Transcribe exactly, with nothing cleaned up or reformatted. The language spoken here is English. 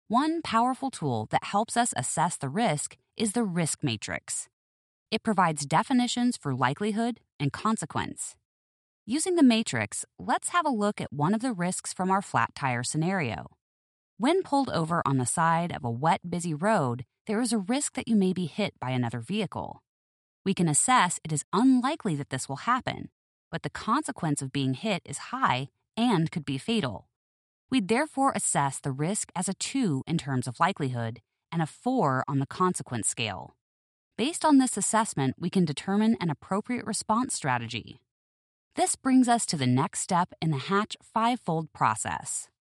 One powerful tool that helps us assess the risk is the risk matrix. It provides definitions for likelihood and consequence. Using the matrix, let's have a look at one of the risks from our flat tire scenario. When pulled over on the side of a wet, busy road, there is a risk that you may be hit by another vehicle. We can assess it is unlikely that this will happen, but the consequence of being hit is high and could be fatal. We therefore assess the risk as a two in terms of likelihood and a four on the consequence scale. Based on this assessment, we can determine an appropriate response strategy. This brings us to the next step in the Hatch five-fold process.